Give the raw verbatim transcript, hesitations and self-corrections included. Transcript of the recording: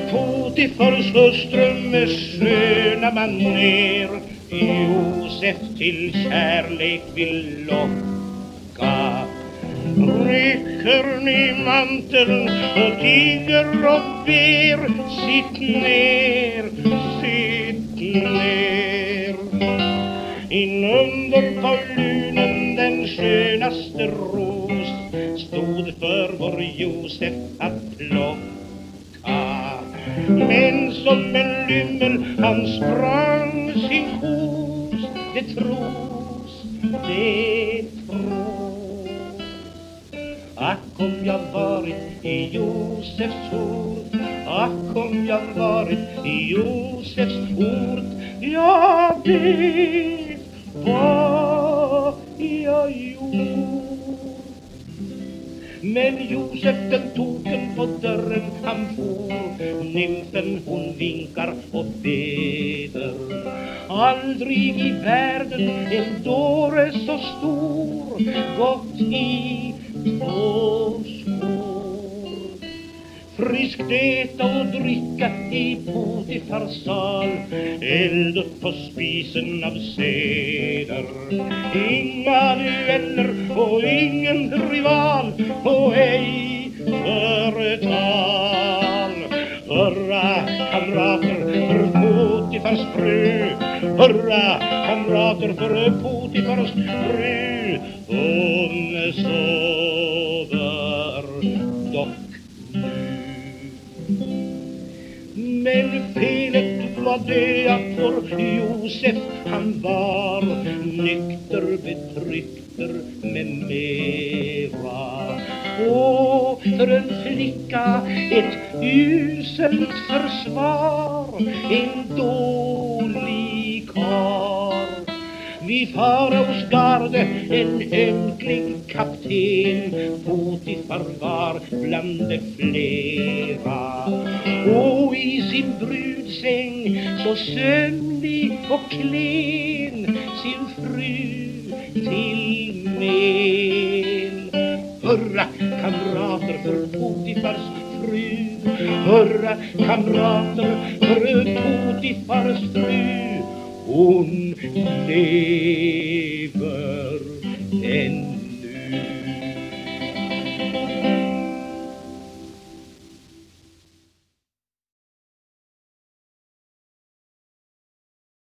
Potifars hustru med sköna maner Josef till kärlek vill locka. Rycker ni manteln och tiger och ber, sitt ner, sitt ner. Inunder på lunen den skönaste ros stod för vår Josef att plocka. Men som en lymmel han sprang sin kos, det tros, det tros. Ack om jag varit i Josefs ort, ack om jag varit i Josefs ort, jag vet vad jag gjort. Men Josef den token på dörren han for, nymfen hon vinkar och beder. Aldrig i världen en dåre så stor gått i två skor. Friskt äta och dricka i Potifars sal, eld upp på spisen av seder. Inga dueller och ingen rival och ej förtal. Hurra kamrater för Potifars fru, hurra kamrater för Potifars fru. Hon sover dock nu. Men felet var det att vår Josef han var nykter, betryckter med mera. Och för en flicka ett uselt försvar, en dålig karl. Vid faraos garde en ömklig kapten, Potifar var bland de flera. Och i sin brudsäng så sömnig och klen, sin fru till men. Hurra kamrater för Potifars fru, hurra kamrater för Potifars fru. Hon lever ännu.